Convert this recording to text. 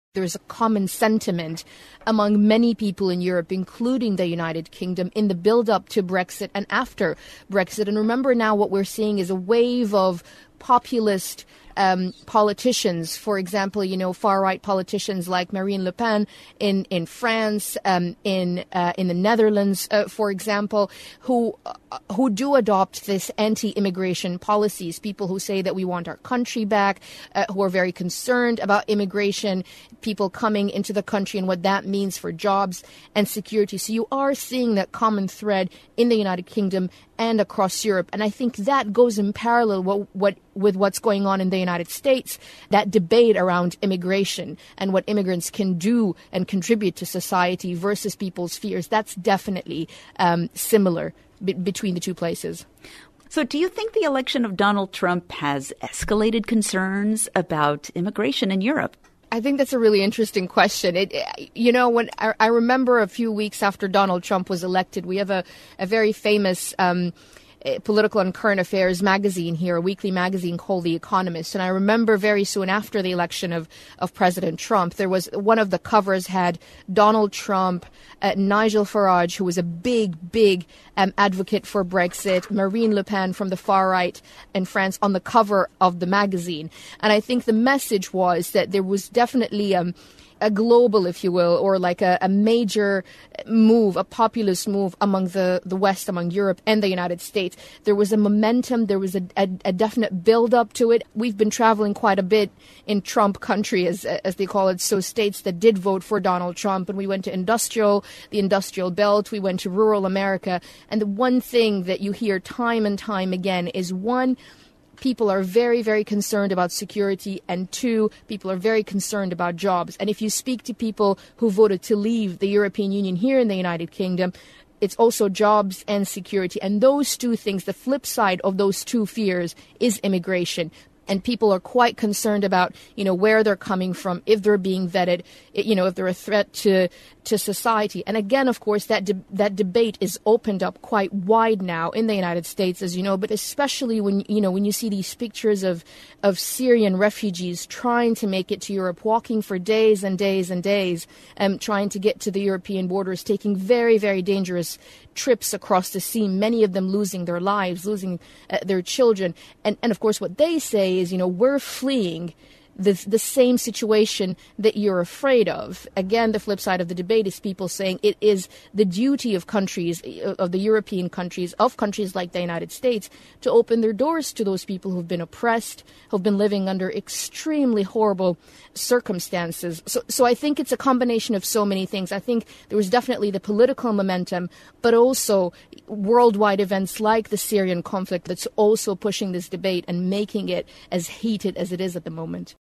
There's a common sentiment among many people in Europe, including the United Kingdom, in the build-up to Brexit and after Brexit. And remember now what we're seeing is a wave of populist politicians, for example, far-right politicians like Marine Le Pen in France, in the Netherlands, for example, who do adopt this anti-immigration policies. People who say that we want our country back, who are very concerned about immigration, people coming into the country and what that means for jobs and security. So you are seeing that common thread in the United Kingdom and across Europe. And I think that goes in parallel with what's going on in the United States, that debate around immigration and what immigrants can do and contribute to society versus people's fears. That's definitely similar between the two places. So do you think the election of Donald Trump has escalated concerns about immigration in Europe? I think that's a really interesting question. When I remember a few weeks after Donald Trump was elected, we have a very famous political and current affairs magazine here, a weekly magazine called The Economist. And I remember very soon after the election of President Trump, there was one of the covers had Donald Trump, Nigel Farage, who was a big advocate for Brexit, Marine Le Pen from the far right in France on the cover of the magazine. And I think the message was that there was definitely a global, if you will, or like a major move, a populist move among the West, among Europe and the United States. There was a momentum. There was a definite build-up to it. We've been traveling quite a bit in Trump country, as they call it, so states that did vote for Donald Trump. And we went to the industrial belt. We went to rural America. And the one thing that you hear time and time again is, one, people are very, very concerned about security, and two, people are very concerned about jobs. And if you speak to people who voted to leave the European Union here in the United Kingdom, it's also jobs and security. And those two things, the flip side of those two fears is immigration. And people are quite concerned about, where they're coming from, if they're being vetted, if they're a threat to society. And again, of course, that debate is opened up quite wide now in the United States, as you know, but especially when you see these pictures of Syrian refugees trying to make it to Europe, walking for days and days and days, trying to get to the European borders, taking very, very dangerous trips across the sea, many of them losing their lives, losing their children. And of course, what they say is, we're fleeing the same situation that you're afraid of. Again, the flip side of the debate is people saying it is the duty of countries, of the European countries, of countries like the United States, to open their doors to those people who've been oppressed, who've been living under extremely horrible circumstances. So I think it's a combination of so many things. I think there was definitely the political momentum, but also worldwide events like the Syrian conflict that's also pushing this debate and making it as heated as it is at the moment.